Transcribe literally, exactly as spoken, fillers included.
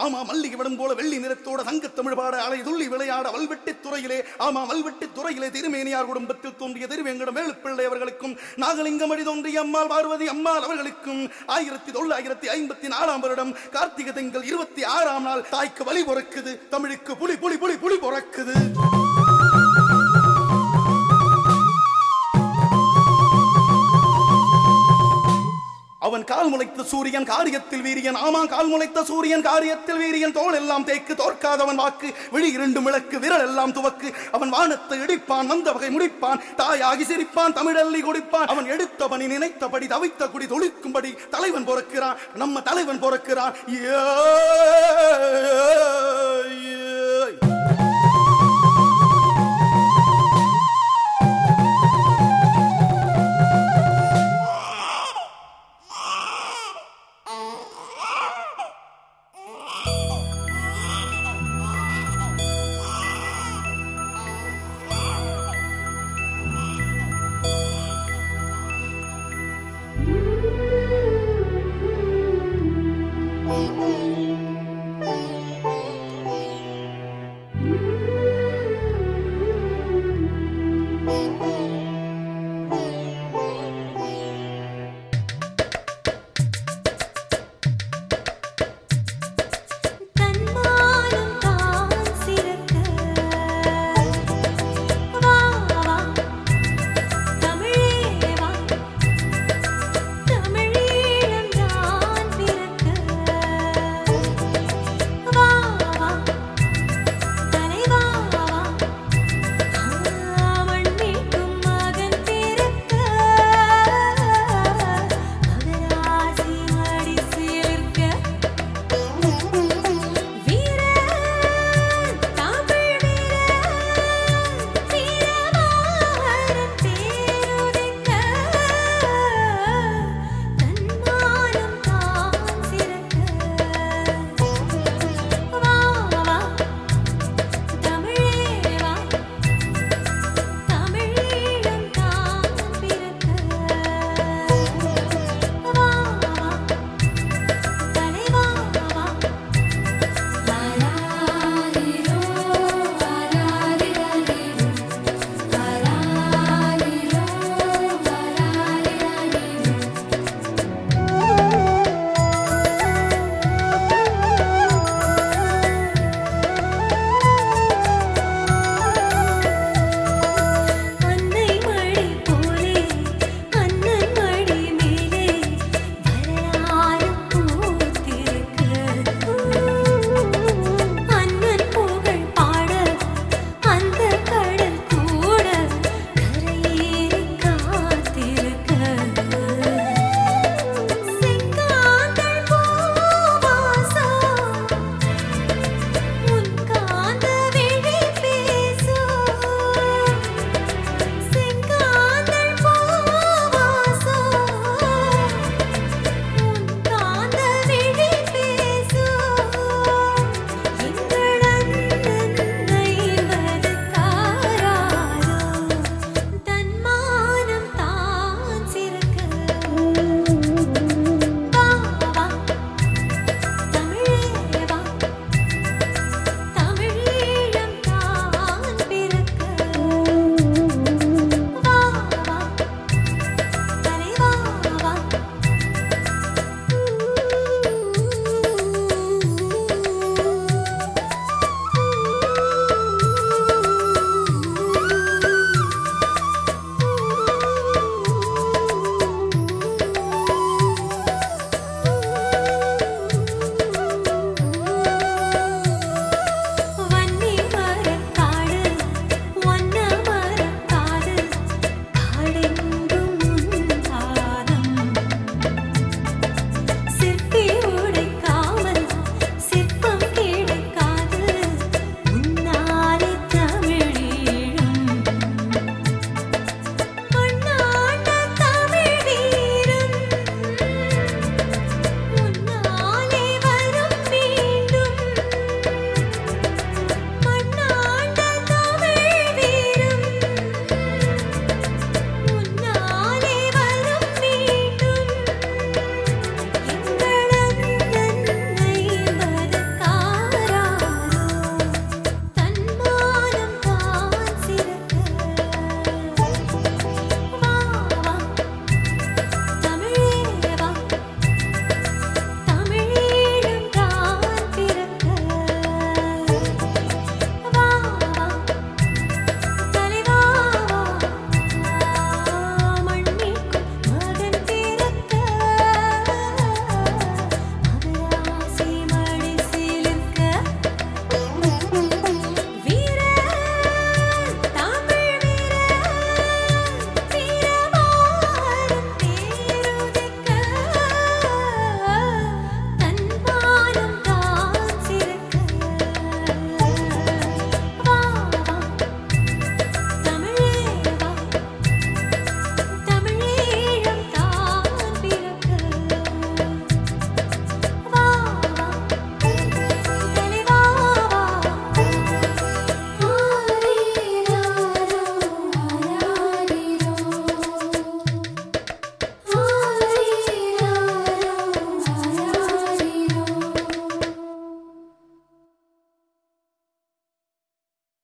ஆமா மல்லிகை விடும் போல வெள்ளி நிறத்தோட தங்க தமிழ் பாட அலை துள்ளி விளையாட வல்வெட்டி துறையிலே ஆமா வல்வெட்டி துறையிலே திருமேனியார் குடும்பத்தில் தோன்றிய திருவேங்கடம் வேலுப்பிள்ளை அவர்களுக்கும் நாகலிங்கம் அடி தோன்றிய அம்மாள் பார்வதி அம்மாள் அவர்களுக்கும் ஆயிரத்தி தொள்ளாயிரத்தி ஐம்பத்தி நாலாம் வருடம் கார்த்திகை திங்கள் இருபத்தி ஆறாம் நாள் தாய்க்கு வழி பொறக்குது, தமிழுக்கு புலி புலி புலி புலி பொறக்குது. அவன் கால் முளைத்த சூரியன் காரியத்தில் வீரியன், ஆமா கால் முளைத்த சூரியன் காரியத்தில் வீரியன். தோல் எல்லாம் தேக்கு தோற்காதவன் வாக்கு, விழி இரண்டு மிளக்கு விரல் எல்லாம் துவக்கு. அவன் வானத்தை இடிப்பான், வந்த வகை முடிப்பான், தாயாகி சிரிப்பான், தமிழல்லி குடிப்பான். அவன் எடுத்தபடி நினைத்தபடி தவித்த குடி தொழிற்கும்படி தலைவன் பொறக்கிறான், நம்ம தலைவன் பொறக்கிறான்.